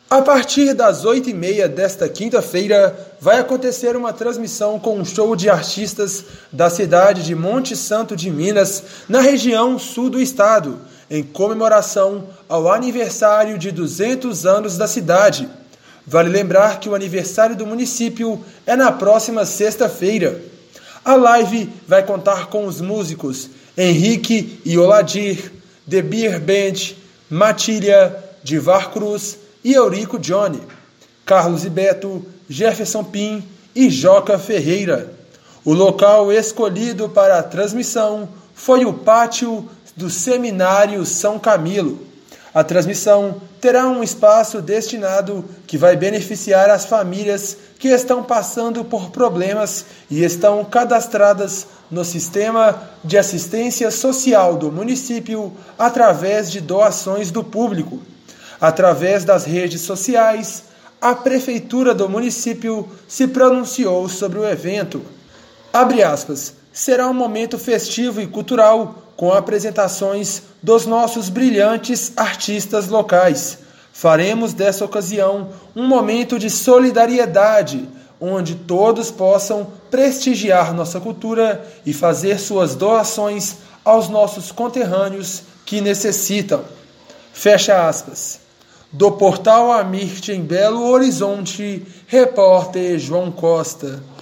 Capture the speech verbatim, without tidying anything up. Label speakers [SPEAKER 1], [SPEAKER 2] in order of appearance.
[SPEAKER 1] A partir das oito e meia desta quinta-feira, vai acontecer uma transmissão com um show de artistas da cidade de Monte Santo de Minas, na região sul do estado, em comemoração ao aniversário de duzentos anos da cidade. Vale lembrar que o aniversário do município é na próxima sexta-feira. A live vai contar com os músicos Henrique e Oladir, The Beer Band, Matília, Divar Cruz e Eurico Johnny, Carlos e Beto, Jefferson Pim e Joca Ferreira. O local escolhido para a transmissão foi o pátio do Seminário São Camilo. A transmissão terá um espaço destinado que vai beneficiar as famílias que estão passando por problemas e estão cadastradas no Sistema de Assistência Social do município através de doações do público. Através das redes sociais, a Prefeitura do município se pronunciou sobre o evento. Abre aspas, será um momento festivo e cultural com apresentações dos nossos brilhantes artistas locais. Faremos dessa ocasião um momento de solidariedade, onde todos possam prestigiar nossa cultura e fazer suas doações aos nossos conterrâneos que necessitam. Fecha aspas. Do Portal Amirte em Belo Horizonte, repórter João Costa.